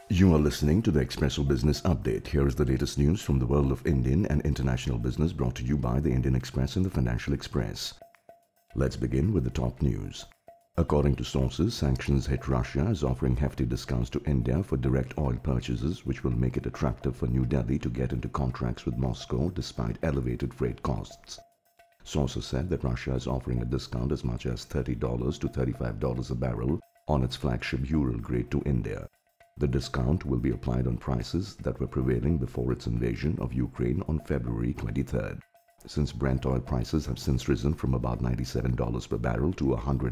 You are listening to the Expresso Business Update. Here is the latest news from the world of Indian and international business brought to you by the Indian Express and the Financial Express. Let's begin with the top news. According to sources, sanctions hit Russia is offering hefty discounts to India for direct oil purchases, which will make it attractive for New Delhi to get into contracts with Moscow despite elevated freight costs. Sources said that Russia is offering a discount as much as $30 to $35 a barrel on its flagship Ural grade to India. The discount will be applied on prices that were prevailing before its invasion of Ukraine on February 23rd. Since Brent oil prices have since risen from about $97 per barrel to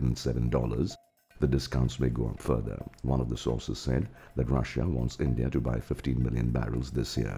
$107, the discounts may go up further. One of the sources said that Russia wants India to buy 15 million barrels this year.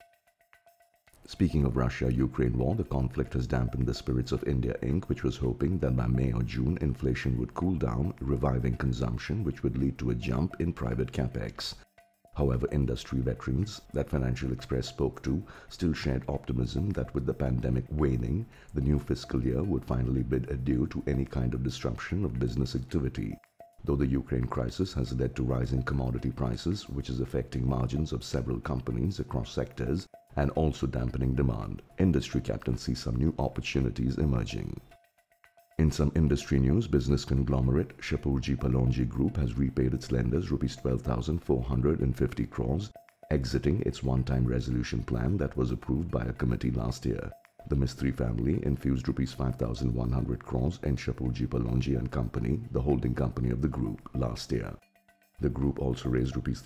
Speaking of Russia-Ukraine war, the conflict has dampened the spirits of India Inc., which was hoping that by May or June inflation would cool down, reviving consumption, which would lead to a jump in private capex. However, industry veterans that Financial Express spoke to still shared optimism that with the pandemic waning, the new fiscal year would finally bid adieu to any kind of disruption of business activity. Though the Ukraine crisis has led to rising commodity prices, which is affecting margins of several companies across sectors and also dampening demand, industry captains see some new opportunities emerging. In some industry news, business conglomerate Shapoorji Pallonji Group has repaid its lenders Rs 12,450 crores, exiting its one-time resolution plan that was approved by a committee last year. The Mistry family infused Rs 5,100 crores in Shapoorji Pallonji and Company, the holding company of the group, last year. The group also raised Rs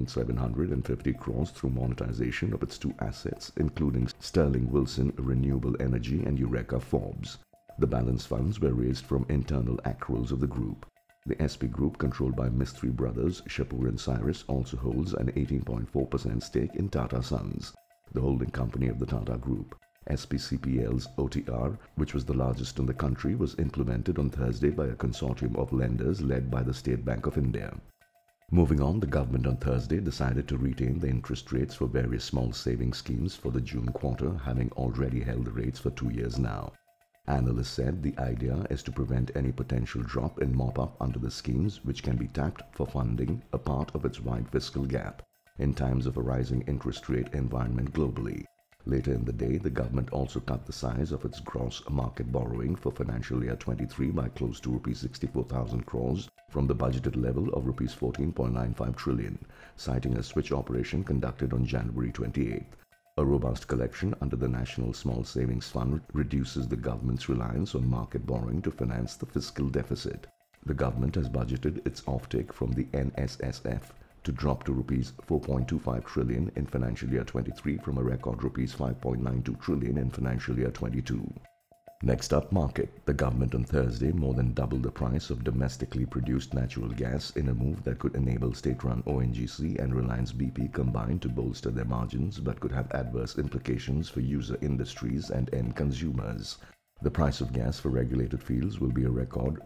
3,750 crores through monetization of its two assets, including Sterling Wilson Renewable Energy and Eureka Forbes. The balance funds were raised from internal accruals of the group. The SP Group, controlled by Mistry brothers Shapoor and Cyrus, also holds an 18.4% stake in Tata Sons, the holding company of the Tata Group. SPCPL's OTR, which was the largest in the country, was implemented on Thursday by a consortium of lenders led by the State Bank of India. Moving on, the government on Thursday decided to retain the interest rates for various small savings schemes for the June quarter, having already held the rates for 2 years now. Analysts said the idea is to prevent any potential drop in mop-up under the schemes, which can be tapped for funding a part of its wide fiscal gap in times of a rising interest rate environment globally. Later in the day, the government also cut the size of its gross market borrowing for financial year 23 by close to Rs 64,000 crores from the budgeted level of Rs 14.95 trillion, citing a switch operation conducted on January 28th. A robust collection under the National Small Savings Fund reduces the government's reliance on market borrowing to finance the fiscal deficit. The government has budgeted its offtake from the NSSF to drop to Rs 4.25 trillion in financial year 23 from a record Rs 5.92 trillion in financial year 22. Next up, market. The government on Thursday more than doubled the price of domestically produced natural gas in a move that could enable state-run ONGC and Reliance BP combined to bolster their margins but could have adverse implications for user industries and end consumers. The price of gas for regulated fields will be a record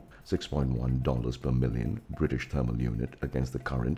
$6.1 per million British thermal unit against the current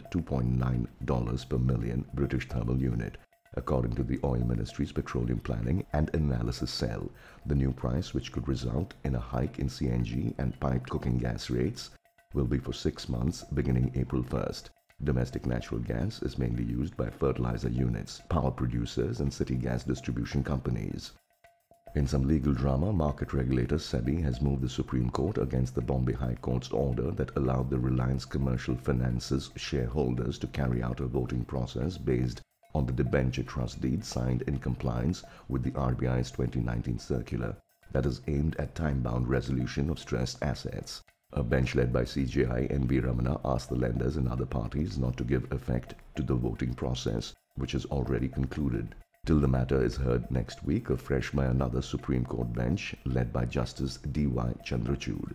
$2.9 per million British thermal unit. According to the Oil Ministry's Petroleum Planning and Analysis Cell, the new price, which could result in a hike in CNG and piped cooking gas rates, will be for 6 months beginning April 1st. Domestic natural gas is mainly used by fertilizer units, power producers and city gas distribution companies. In some legal drama, market regulator SEBI has moved the Supreme Court against the Bombay High Court's order that allowed the Reliance Commercial Finance's shareholders to carry out a voting process based on the debenture trust deed signed in compliance with the RBI's 2019 circular that is aimed at time-bound resolution of stressed assets. A bench led by CJI N.V. Ramana asked the lenders and other parties not to give effect to the voting process, which has already concluded. Till the matter is heard next week afresh by another Supreme Court bench led by Justice D.Y. Chandrachud.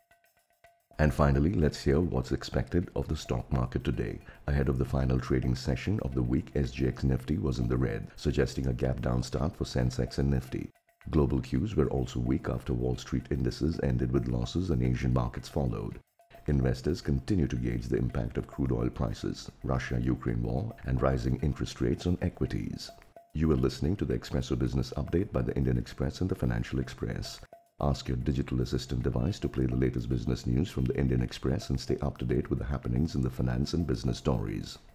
And finally, let's hear what's expected of the stock market today. Ahead of the final trading session of the week, SGX Nifty was in the red, suggesting a gap down start for Sensex and Nifty. Global cues were also weak after Wall Street indices ended with losses and Asian markets followed. Investors continue to gauge the impact of crude oil prices, Russia-Ukraine war, and rising interest rates on equities. You are listening to the Expresso Business Update by the Indian Express and the Financial Express. Ask your digital assistant device to play the latest business news from the Indian Express and stay up to date with the happenings in the finance and business stories.